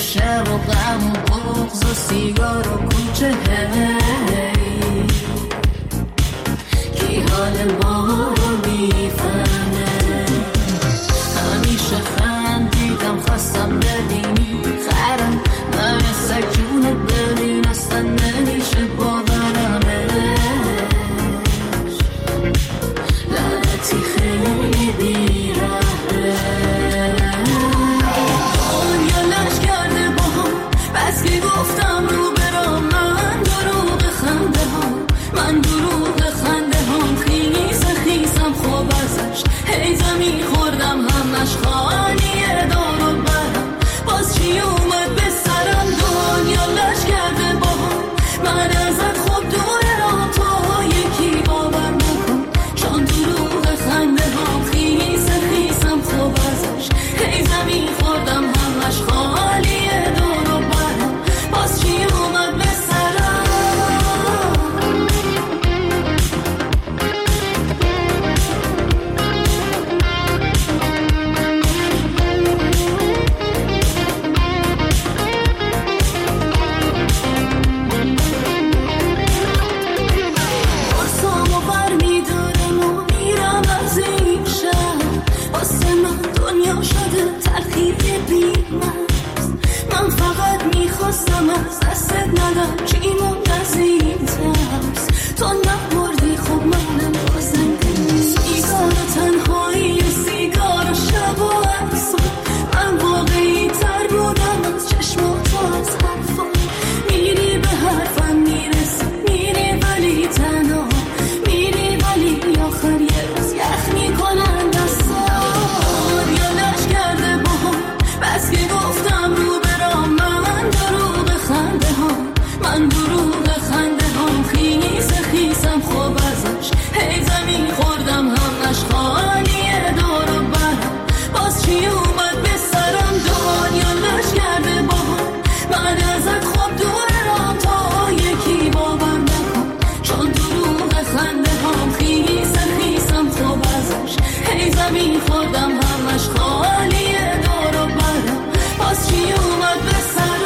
شب و غم و بغض و سیگار و کوچه کی حال ما رو میفهمه. همیشه خندیدم خواستم ببینی خرم من سگ جونت ببین اصلا نمیشه باورمش. لعنتی خیلی بیرحمه. دنیا لش کرده با هم بس که گفتم رو برام من دروغ خنده ها من دروغ خنده هم خیسم خوب ازش هی زمین خوردم همش خالیه دارو برم باز چی اومد به سرم. دنیا لش کرده با هم من ازت خوب دورم تا یکی باور نکن چون دروغ خنده هم خیسم خوب ازش هی زمین خوردم همش خالیه دارو برم باز چی اومد به سرم. من فقط میخواستم از دستت ندم چی موند از این ترس تو نمردی خب منم بازم سیگار و تنهایی و سیگار و شب و عکسات من واقعی تر بودم از چشمات و از حرفات. میری به حرفم میرسی میری ولی تنها میری ولی آخر یه روز یخ میکنن دستات. یا لش کرده با هم بس که گفتم رو برام من دروغ خنده ها من دروغ خنده ها خیسم خوب ازش هی زمین خوردم همش خالیه دارو برم باز چی اومد به سرم. دنیا لش کرده با هم من ازت خوب دورم تا یکی باور نکن چون دروغ خنده ها خیسم خوب ازش هی زمین خوردم همش خالیه دارو برم باز چی اومد به سرم.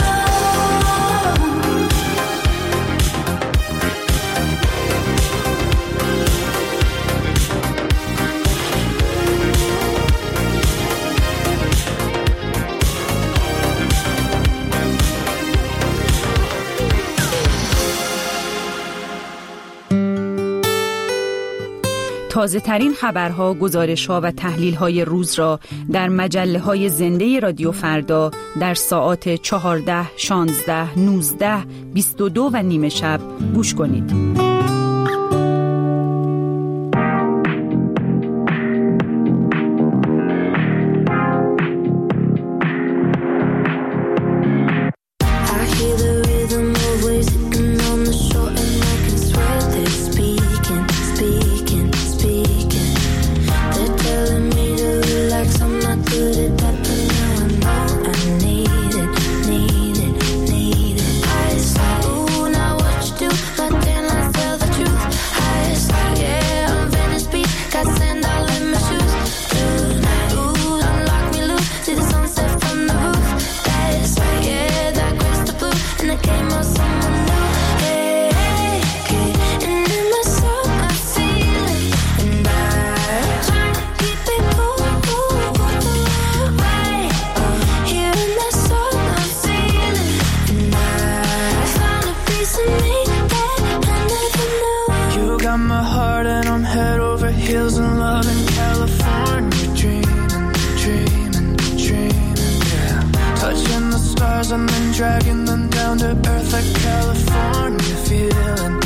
تازه ترین خبرها، گزارش‌ها و تحلیل‌های روز را در مجله‌های زنده رادیو فردا در ساعات 14، 16، 19، 22 و نیم شب گوش کنید. Dragging them down to earth like California. Feeling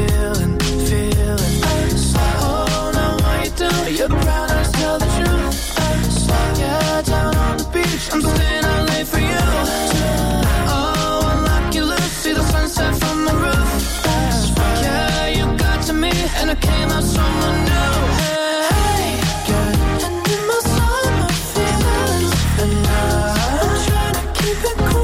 Oh, now why you down? You're proud to tell the truth. Yeah, down on the beach, I'm staying out late for you. Oh, I lock you loose, see the sunset from the roof. Yeah, you got to me, and I came out someone new. Hey, yeah, and in my soul, my feelings, and I'm trying to keep it cool.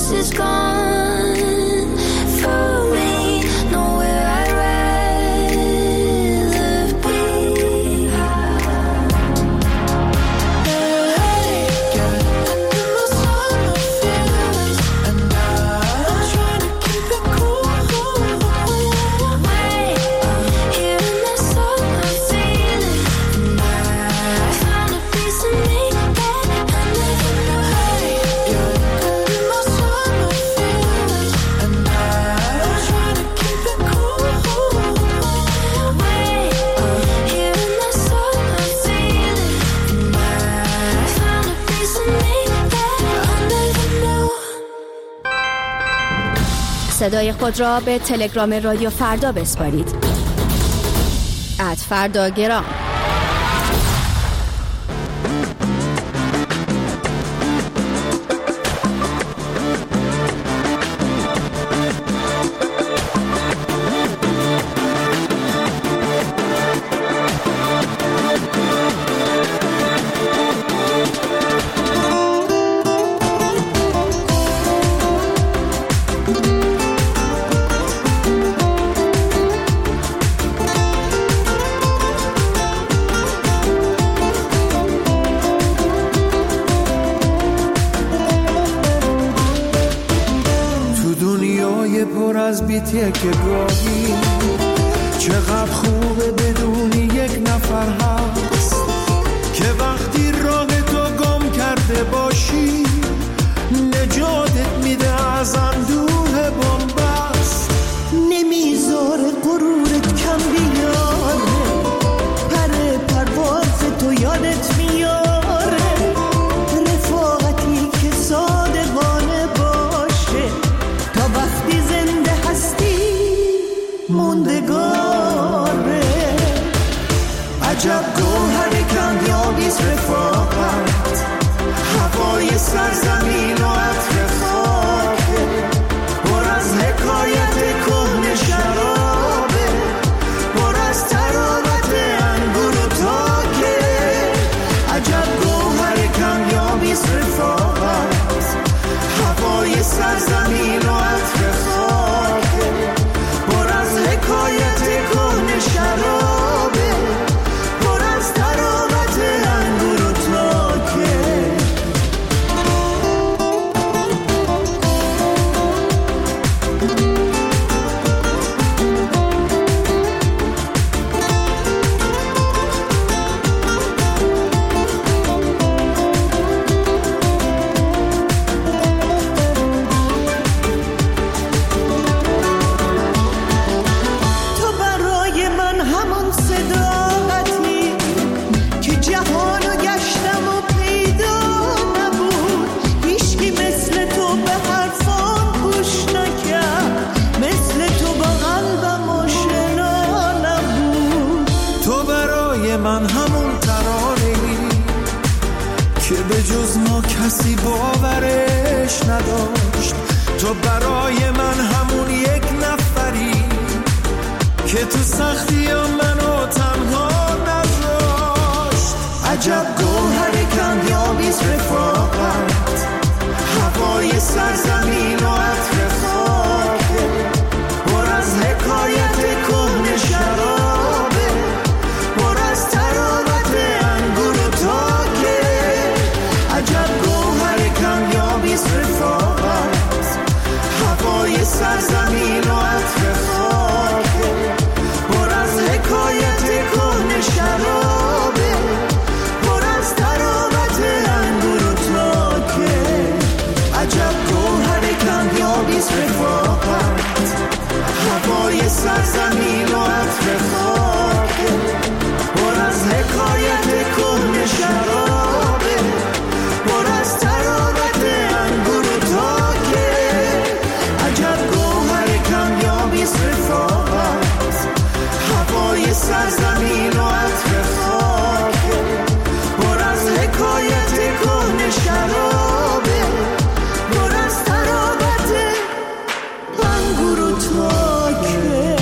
this is gone for me. Nowhere I'd rather be. Hey, girl, I know some of feelings, and I'm trying to keep it cool. Wait, here in the sun I'm feeling, and I found a piece of me that I never knew. Hey, girl, I know some of feelings, and I'm trying to keep it cool. Wait, here in the sun I'm feeling, and I found a piece of me that I never knew. صدای خود را به تلگرام رادیو فردا بسپارید. @فرداگرام. پر از بیتیه که گاهی چقدر خوبه بدونی یک نفر هست که وقتی راه تو گم کرده باشی نجاتت میده از اندوه بنبست. نمیذاره غرورت کم بیاره، پر پرواز تو یادت میاره، رفاقتی که صادقانه باشه تا وقتی زنده هستی موندگاره. عجب گوهر کمیابیست رفاقت، هوای سرزمین و عطر خاکه، پر از حکایت کهنه شرابه، پر از تراوت انگور و تاکه. عجب گوهر کمیابیست رفاقت، هوای سرزمین و عطر خاکه، پر از حکایت کهنه شرابه، پر از تراوت انگور و تاکه. من همون ترانه‌ای که به جز ما کسی باورش نداشت. تو برای من همون یک نفری که تو سختی منو تنها نذاشت. عجب گوهر کمیابیست رفاقت، هوای سرزمین و عطر خاکه، پر از حکایت کهنه شرابه، پر از تراوت انگور و تاکه. عجب گوهر کمیابیست رفاقت، هوای سرزمین و عطر خاکه، پر از حکایت کهنه شرابه، پر از تراوت انگور و تاکه. عجب گوهر کمیابیست رفاقت، هوای سرزمین و عطر خاکه، پر از حکایت کهنه شرابه، پر از تراوت انگور و تاکه. عجب گوهر کمیابیست رفاقت، هوای سرزمین و عطر خاکه، پر از حکایت کهنه شرابه، پر از تراوت انگور و تاکه.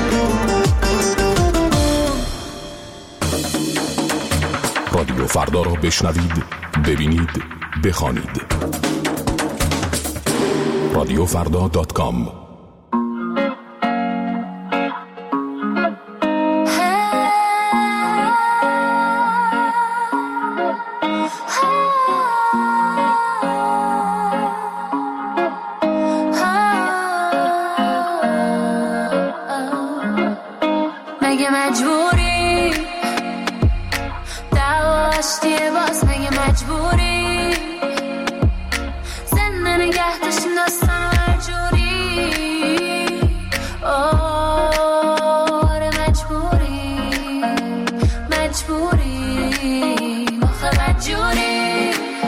رادیو فردا را بشنوید، ببینید، بخوانید. رادیوفردا.com. مگه مجبوری دعواشتیه باز؟ مگه مجبوری زنده نگه داشتیم داستان هر جوری؟ آره مجبوری مخه بدجوری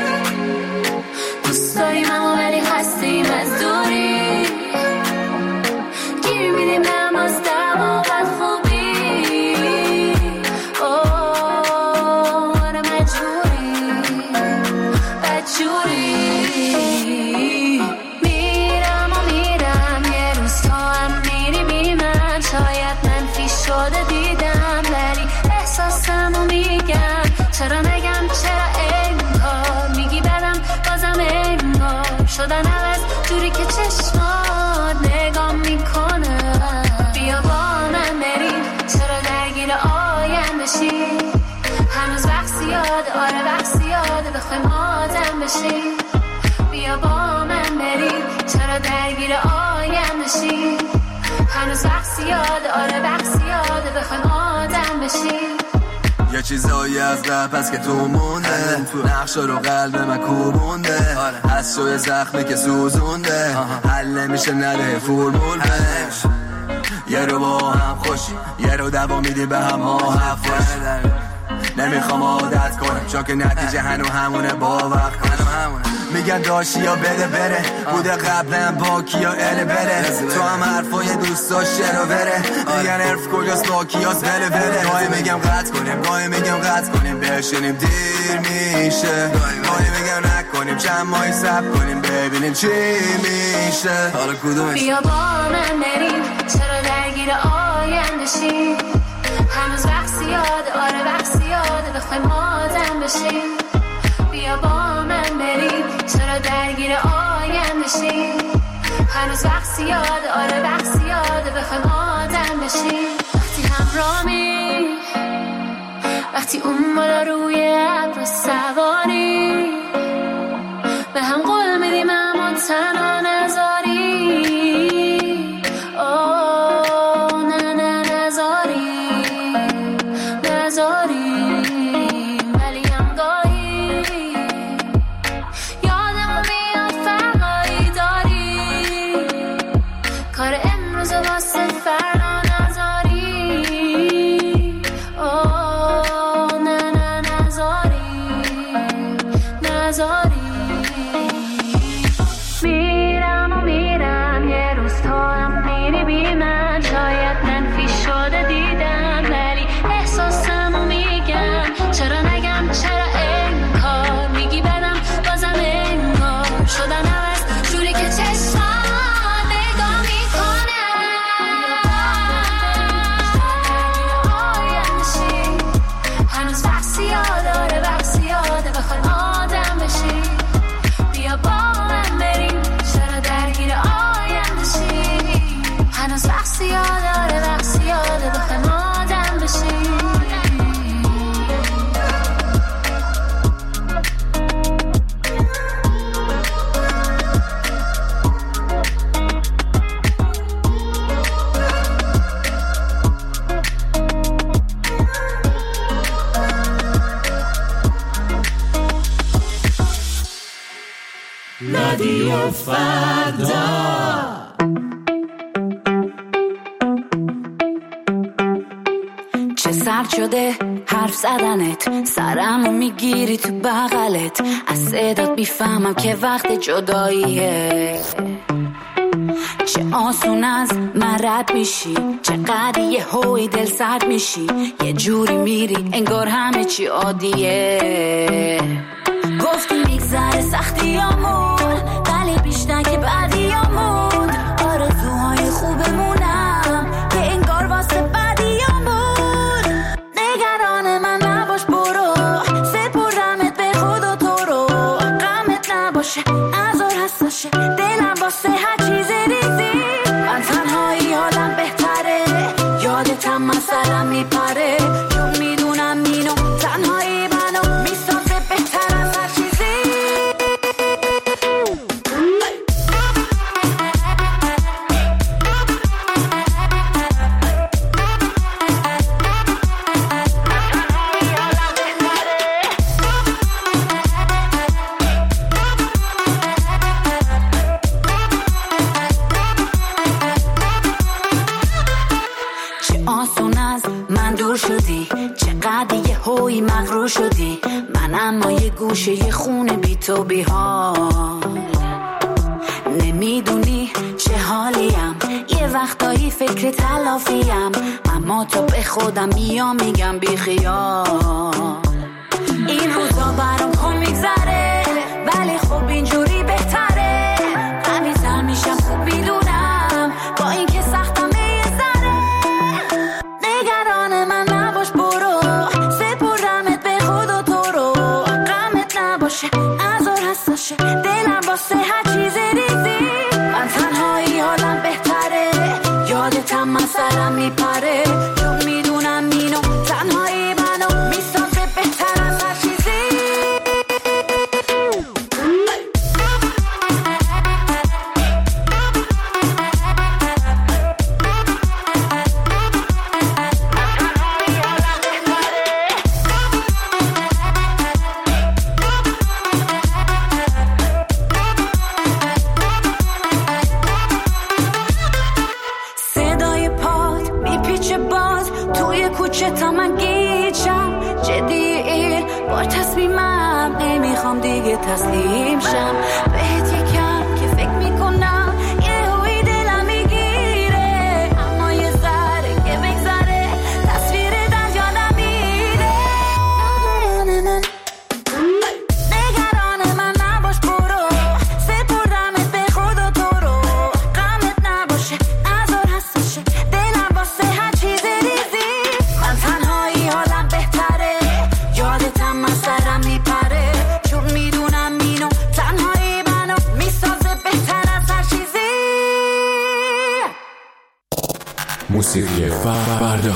دوست داریم اما ولی هستیم از دوری گیر میدیم نماز دم و بد خوبی. آره مجبوری میرم یه روز تو هم میری بی من. شاید منفی شده دیدم ولی احساسمو میگم. چرا نگم چرا انگار میگی بدم بازم انگار شدن عوض جوری که چشمات نگاه میکنه. بیا با من بریم چرا درگیر آینده شی؟ هنوز وقت زیاده آره وقت زیاده بخوایم آدم بشی. بیا با من بریم چرا درگیر آینده شی؟ هنوز وقت زیاده آره وقت زیاده بخوایم آدم بشی. یه چیزایی از رپ هست که تو مونده، نقشا رو قلب من کوبونده، از شوی زخمی که سوزونده، حل نمیشه نده فرمول بهش. یه رو با هم خوشی یه رو دوا میدی به هم ما حفاش. نمیخوام عادت کنم چون که نتیجه هنو همونه با وقت کنم. میگن داشتی یا بده بره بوده قبلا با کیا اله بره. تو هم حرفای دوست داشت رو بره میگن عرف کجاست با کیاس بله بله. گاهی میگم قطع کنیم بشینیم دیر میشه. گاهی میگم نکنیم چند ماهی صبر کنیم ببینیم چی میشه. حالا کدومش؟ بیا با من بریم چرا درگیر آینده شی؟ هنوز وقت زیاده آره وقت زیاده بخوایم آدم بشیم. بیا با من بریم چرا درگیر آینده شی؟ هنوز وقت زیاده آره وقت زیاده بخوایم آدم بشیم. وقتی همرامی وقتی اون بالا روی ابر سواری به هم قول میدیم اما تنها نذاری. ولی هم گاهی یادمو میاد فرقایی داری. کار امروز واسه فردا نذاری. نذاری. میرم یه روز تو هم میری بی من. شاید منفی شده دیدم ولی احساسمو میگم. چرا نگم چرا انکار میگی بدم بازم انگار شدن عوض جوری که چشمان نگاه میکنه. آینده شی هنوز وقت زیاده آره وقت زیاده بخوایم آدم بشی. بیا با من بریم چرا درگیر آینده شی؟ هنوز وقت زیاده آره وقت زیاده بخوایم آدم بشی. رادیو فردا. چه سرد شده حرف زدنت سرمو میگیری تو بغلت. از صدات بیفهمم که وقت جداییه. چه آسون از من رد میشی چقدر یه هوی دل سرد میشی. یه جوری میری انگار همه چی عادیه. گفتی میگذره سختیامون ولی بیشتر که بعدیامون. آرزوهای خوبمونم که انگار واسه بعدیامون. نگران من نباش برو سپردمت به خود و تو رو. غمت نباشه نذار حساشه دلم واسه هر چیز ریزی. من تنهایی حالم بهتره، یادتم من سرم میپره، چون میدونم اینو تنهایی منو میسازه بهتر از هر چیزی. هوی مغرور شدی، من اما یه گوشه یه خونه بی تو بی حال. نمیدونی چه حالیم، یه وقتایی فکر تلافیم، اما تو به خودم میام میگم بی خیال. این روزا برام کن میگذره، ولی خب اینجوری بهتره. قوی تر میشم خوب میدونم، با این که سختم یه ذره. نگران من نباش برو، ازار هستشه دلم واسه هر چیز ریزی. من تنهایی حالم بهتره، یادتم من سرم میپره، چون میدونم اینو تنهایی منو میسازه بهتر از هر چیزی. تا من گیجم جدی با تصمیمم، نمیخوام دیگه تسلیم شم بهت یکم که فکر میکنم یه هوی دلم میگیره، اما یه ذره که بگذره تصویر در یادم میره. نگران من نباش برو، سپردمت به خدا تو رو، غمت نباشه ازار هستشه دلم واسه هر چیز ریزی. من تنهایی حالم بهتره، یادتم من سرم میپره، چون میدونم اینو تنهایی منو میسازه بهتر از هر چیزی. موسیقی فردا.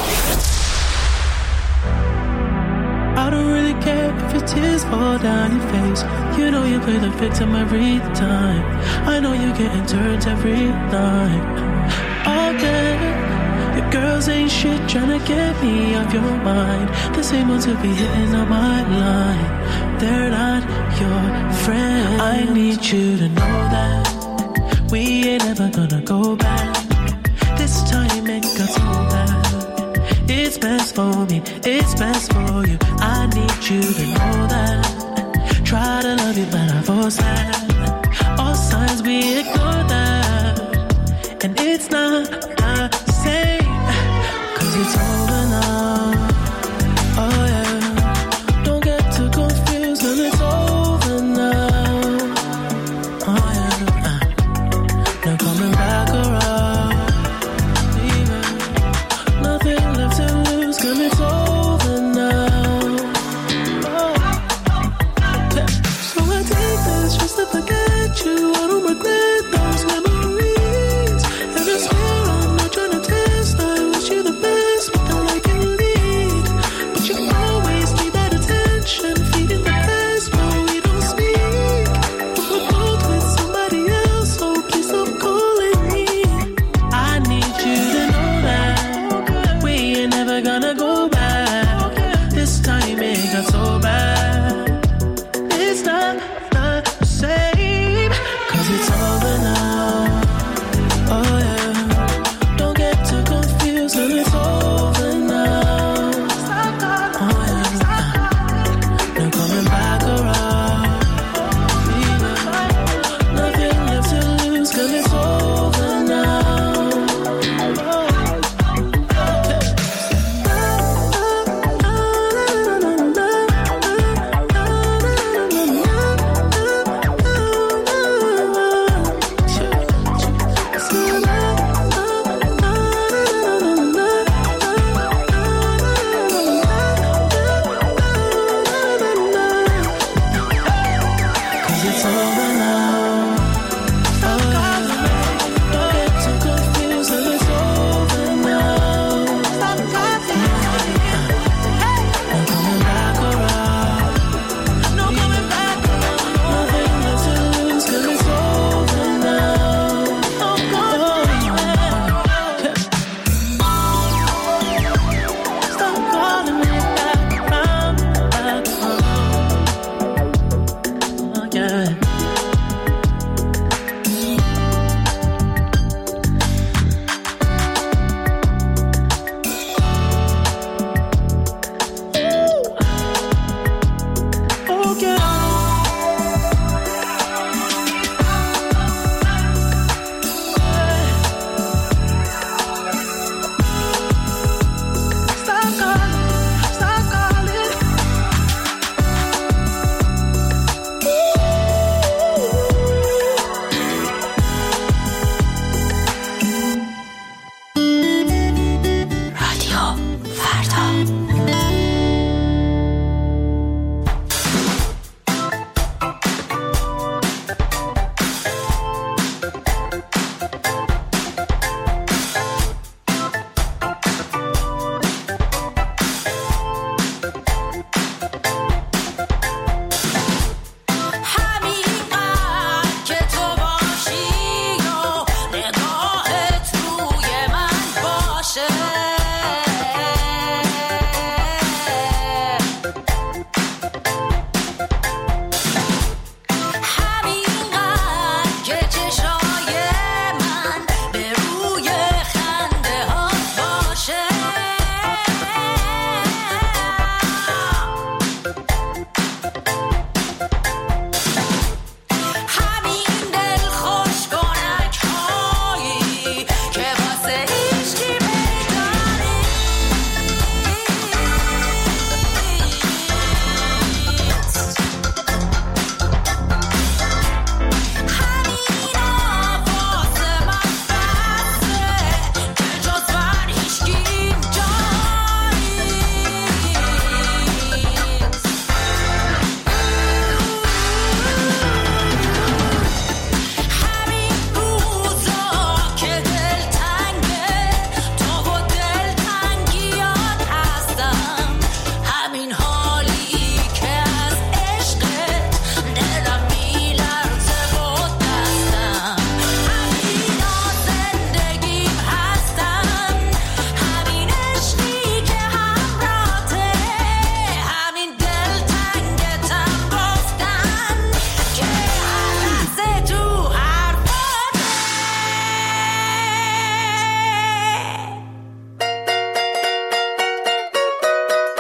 I don't really care if your tears fall down your face. You know you play the victim every time. I know you're getting turned every night. All day, your girls ain't shit tryna get me off your mind. The same ones who be hitting on my line, they're not your friend. I need you to know that we ain't ever gonna go back. This time ain't got so bad. It's best for me, it's best for you. I need you to know that. Try to love you, but I force that. All signs we ignore that, and it's not the same, 'cause it's over now. Oh yeah, don't get too confused, 'cause it's over now. Oh yeah, no coming back around. Yeah. Nothing left to lose, 'cause it's over now. Oh. Yeah. So I take this just to forget you. I don't regret those memories. And I swear I'm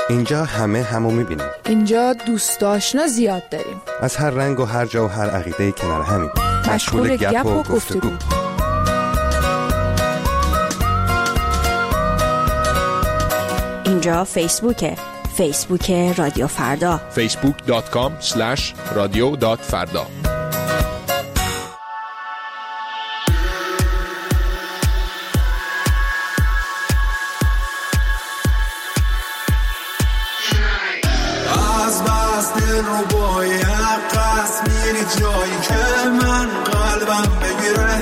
اینجا همه همو میبینیم. اینجا دوست آشنا زیاد داریم. از هر رنگ و هر جا و هر عقیده کنار همین. مشغول گپ و گفتگو. اینجا فیسبوکه. فیسبوک رادیو فردا. facebook.com/radio.farda. جایی که من قلبم بگیره،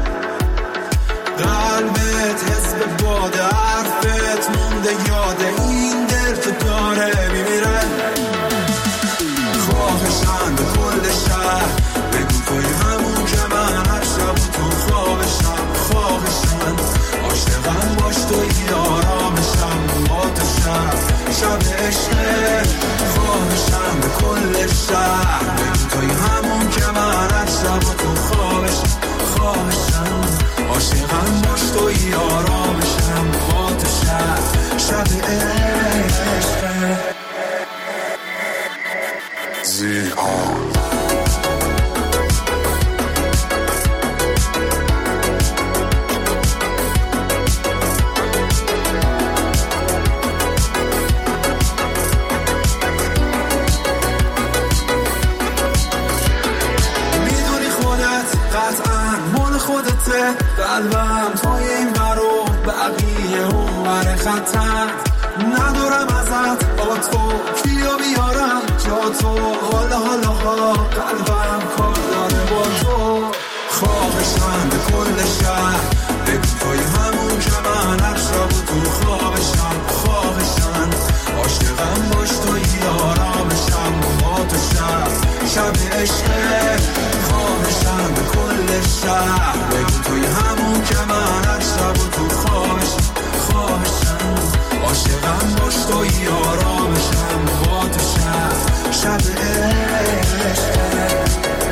قلبت حس به باد حرفت مونده یاد این دل که داره میمیره. خواهشم به کل شهر بگو توی همون که من هر شب تو خوابشم. خواهشم عاشقم باش توی آرامشم با تو شب عشقه. خواهشم به کل شهر بگو توی همون که من هر شب تو خوابشم. خواهشم عاشقم باش توی آرامشم با تو شب عشقه. قلبم توی این برو بقیه اون بر خطر. ندارم ازت با تو کیو بیارم جا تو. حالا قلبم کار داره با تو. خواهشم به کل شهر بگو توی همون که من هر شب تو خوابشم. خواهشم عاشقم باش توی آرامشم با تو شب عشقه. خواهشم به کل شهر بگو توی همون که من هر شب تو خوابشم. خواهشم عاشقم باش توی آرامشم با تو شب عشقه.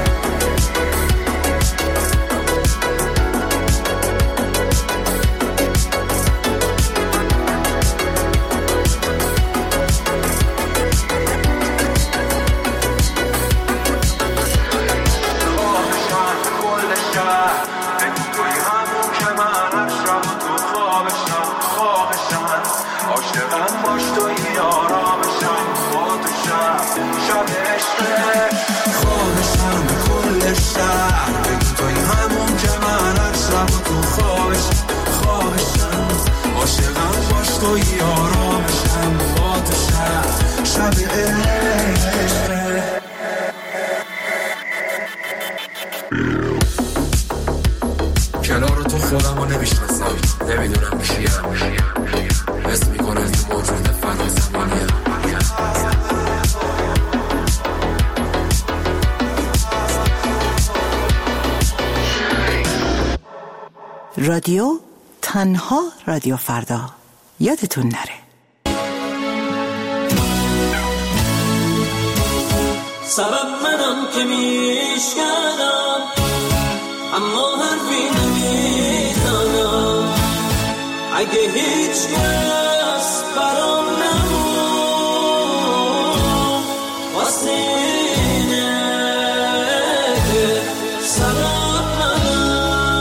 توی آرامشم با تو شب عشقه. کنار تو خودمو نمیشناسم، نمیدونم کیم. حس میکنم تو موجود فنا زمانیم. رادیو تنها رادیو فردا. یادتون نره. سبب منم که میشکنم اما حرفی نمیزنم. اگه هیچ کس برام نمون واسه اینه که سبب منم.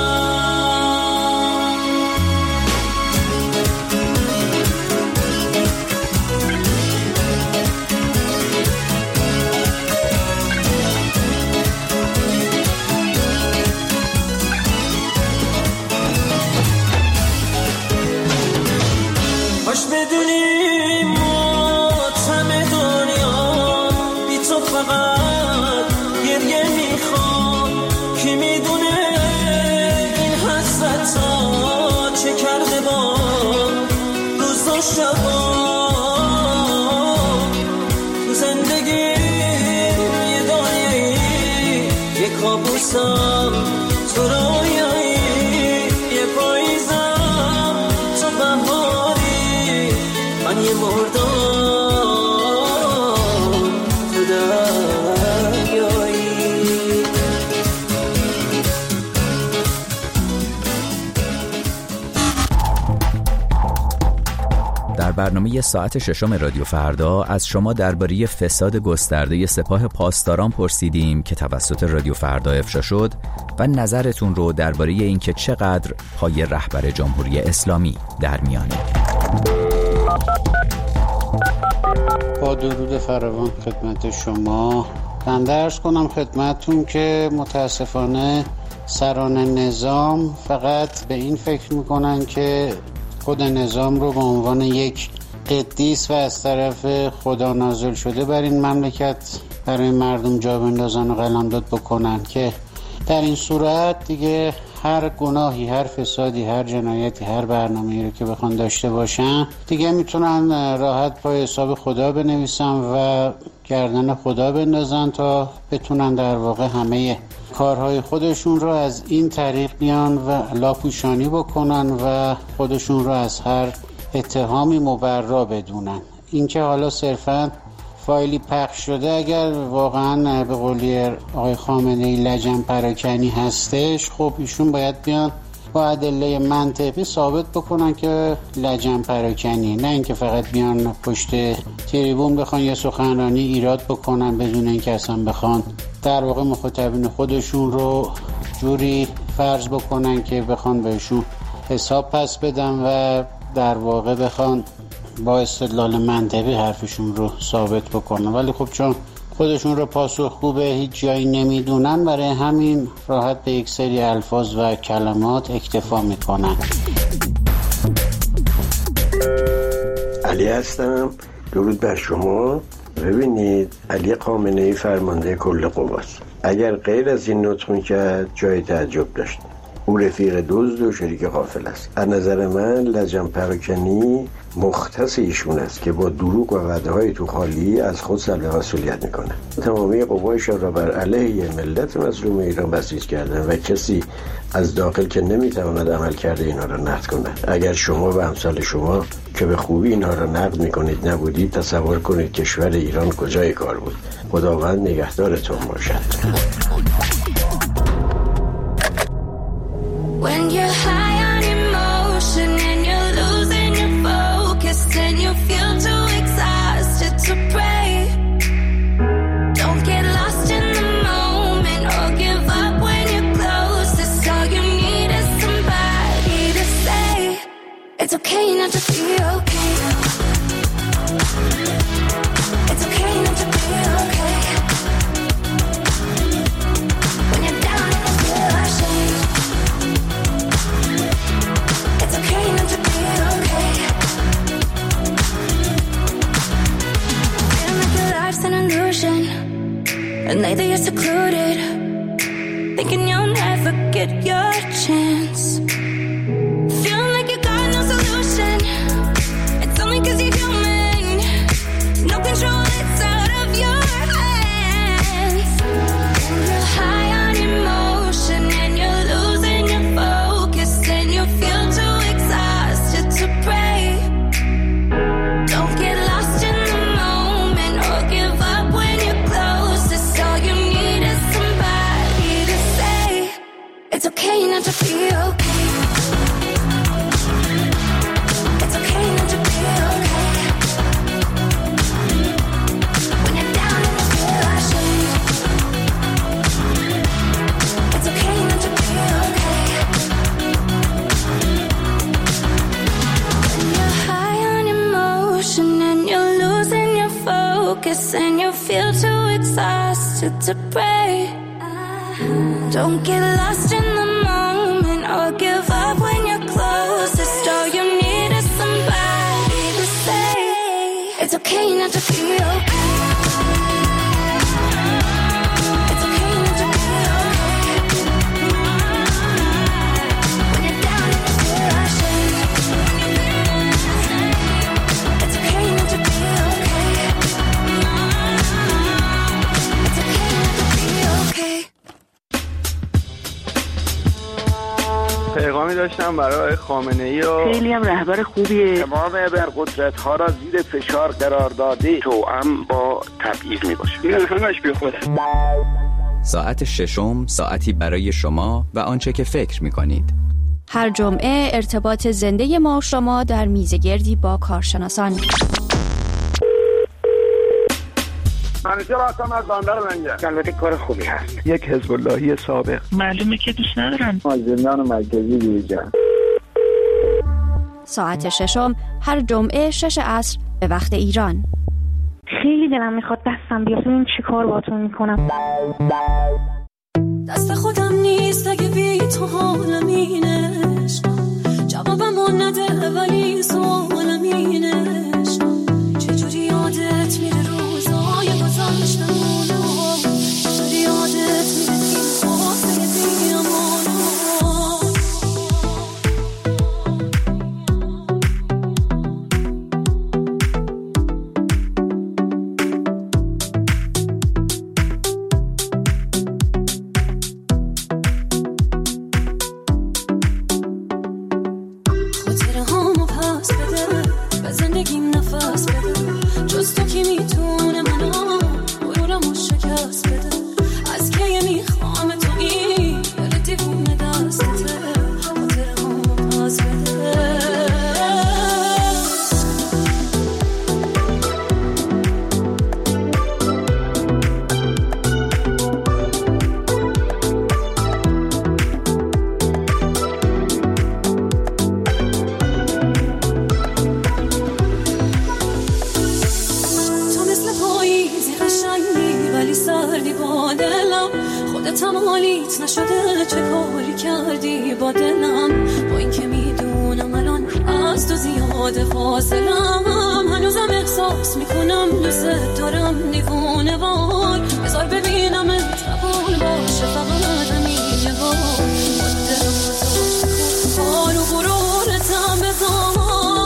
باش بدونی ماتم دنیا بی تو فقط گریه میخوام. کی میدونه این حسرت ها چه کرده با روز و شبا. تو زندگی یه دنیایی یه کابوسم تو رویایی یه پاییزم تو بهاری من یه مردم تو دریایی. در برنامه ساعت ششم رادیو فردا از شما درباره فساد گسترده سپاه پاسداران پرسیدیم که توسط رادیو فردا افشا شد و نظرتون رو درباره اینکه چقدر پای رهبر جمهوری اسلامی در میانه. با درود فراوان خدمت شما، بنده عرض کنم خدمتون که متاسفانه سران نظام فقط به این فکر میکنن که خود نظام رو به عنوان یک قدیس و از طرف خدا نازل شده بر این مملکت برای مردم جا بندازن و قلمداد بکنن، که در این صورت دیگه هر گناهی، هر فسادی، هر جنایتی، هر برنامه‌ای رو که بخوان داشته باشن دیگه میتونن راحت پای حساب خدا بنویسن و گردن خدا بندازن تا بتونن در واقع همه کارهای خودشون رو از این طریق بیان و لاپوشانی بکنن و خودشون رو از هر اتهامی مبرا بدونن. اینکه حالا صرفاً فایلی پخش شده اگر واقعاً به قولی آقای خامنه‌ای لجن پراکنی هستش، خب ایشون باید بیان با ادله منطقی ثابت بکنن که لجن پراکنی، نه اینکه فقط بیان پشت تریبون بخوان یه سخنرانی ایراد بکنن بدون اینکه اصلا بخوان در واقع مخاطبین خودشون رو جوری فرض بکنن که بخوان بهشون حساب پس بدن و در واقع بخوان با استدلال منطقی حرفشون رو ثابت بکنن. ولی خب چون خودشون رو پاسخگو به هیچ جایی نمیدونن، برای همین راحت به یک سری الفاظ و کلمات اکتفا میکنن. علی هستم، درود بر شما. ببینید، علی خامنه‌ای فرمانده کل قواست. اگر غیر از این نطق میکرد جای تعجب داشت. او رفیق دزد و شریک غافل است. از نظر من لجن پراکنی مختص ایشون است که با دروغ و وعده‌های تو خالی از خود سلب مسئولیت میکنه. تمامی قوایشان را بر علیه ملت مظلوم ایران بسیج کردن و کسی از داخل که نمیتواند عمل کرده اینا را نقد کند. اگر شما و امثال شما که به خوبی اینا را نقد میکنید نبودید، تصور کنید کشور ایران کجای کار بود. خداوند نگهدارتون باشد. When you're high on emotion and you're losing your focus and you feel too exhausted to pray, don't get lost in the moment or give up when you're closest. All you need is somebody to say it's okay not to be okay. It's okay not to be okay. When you're down and you feel ashamed, it's okay not to be okay. Feel like your life's an illusion, and lately you're secluded, thinking you'll never get your chance. Feeling like you got no solution, it's only 'cause you're human. No control, it's out of your hands. And you're high on emotion and you're losing your focus and you feel too exhausted to pray. Don't get lost in the moment or give up when you're closest. All you need is somebody to say it's okay not to be okay. It's okay not to be okay. When you're down and you feel ashamed, it's okay not to be okay. When you're high on emotion and you're losing your focus and you feel too exhausted to pray, don't get lost in the moment or give up when you're closest. All you need is somebody to say it's okay not to be okay. It's okay not to be okay. When you're down and you feel ashamed, it's okay not to be okay. It's okay not to be okay. پیغامی داشتم برای خامنه‌ای و خیلی هم رهبر خوبیه. تمام ابرقدرت‌ها را زیر فشار قرار داده، توأم با تبعیض میباشه. این همش بیخوده. ساعت ششم، ساعتی برای شما و آنچه که فکر میکنید. هر جمعه ارتباط زنده ما و شما در میزگردی با کارشناسان. منیجر هستم از بندر لنگر. البته کار خوبی هست. یک حزب اللهی سابق. معلومه که دوست ندارم. از زندان مرکزی بیرون. ساعت 6 هر جمعه 6 عصر به وقت ایران. خیلی دلم میخواد دستم بیاد ببینم چی کار باهاتون میکنم. دست خودم نیست اگه بی تو حالم اینه، جوابمو نده ولی سوالم اینه، چجوری یادت میره روزای گذشتمونو، چجوری یادت میره این خاطره بیامونو. تمالیت نشده چه کاری کردی با دلم، با این که میدونم الان از تو زیاده فاصلم، هنوزم احساس میکنم دوست دارم دیوونه وای، بذار ببینم قبول باشه فقط همین یه بار، با دلم گذاشت کار و غرورتم بزام.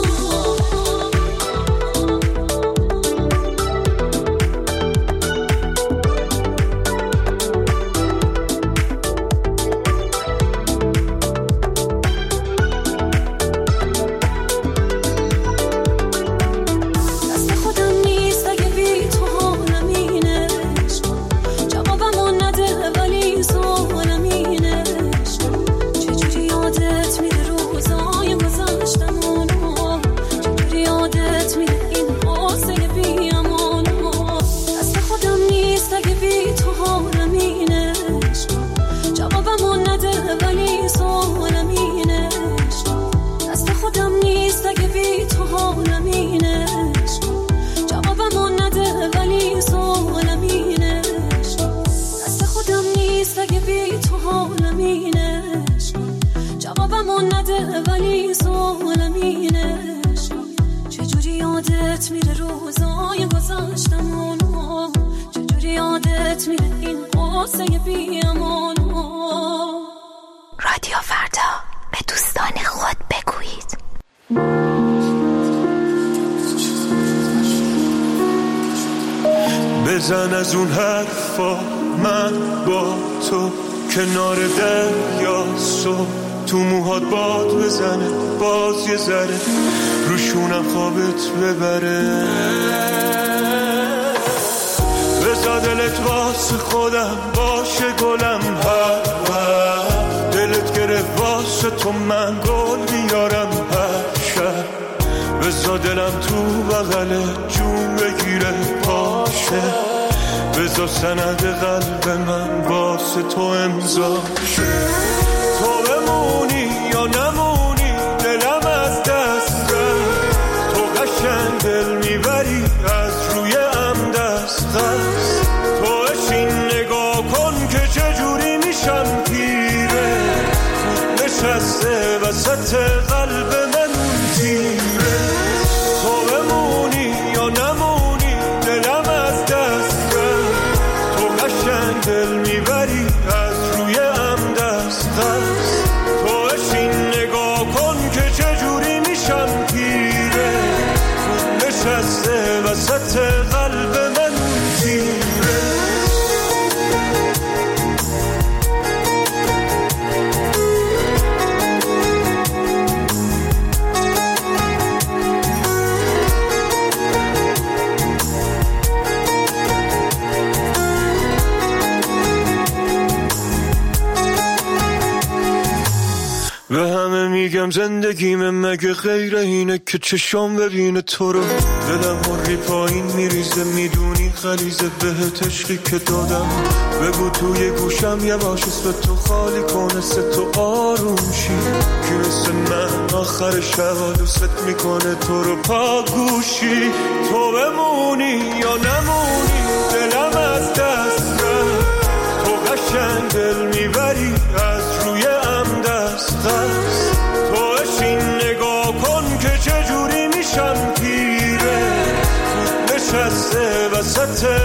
رادیو فردا، به دوستان خود بگویید. بزن از اون حرفا، من با تو کنار دریا، صبح تو موهات باد بزنه، باز یه ذره روشونم خوابت ببره، بذار دلت واسه خودم باشه گلم، دلت گرفت واسه تو من گل میارم هر شب، بذار دلم تو بغل جون بگیره پاشه، بذار سند قلب من واسه تو امضا شه، تو بمونی یا نمونی دلم از دست رفت، تو قشنگ دل میبری از روی ام دست خست، تو اشین نگاه کن که چجوری میشم پیره، نشسته وسط قلب من تیره، تو بمونی یا نمونی دلم از دست رفت، تو قشنگ دل میبری از روی ام دست خست، تو اشین نگاه کن که چجوری میشم پیره، نشسته وسط قلب من تیره. به همه میگم زندگیم مگه غیر اینه که چشام ببینه تو رو. دلم مری پایین میریزه میدونی غلیظه بهت عشقی که دادم. بگو توی گوشم یه باش اسم تو خالی کنه سه تو آروم شی که مثل من آخر شب دوست میکنه تو رو پاگوشی. تو بمونی یا نمونی دلم از دست رفت. تو قشنگ دل میبری از روی دست تو اشین نگاه کن که چجوری میشم پیره. نشسته وسط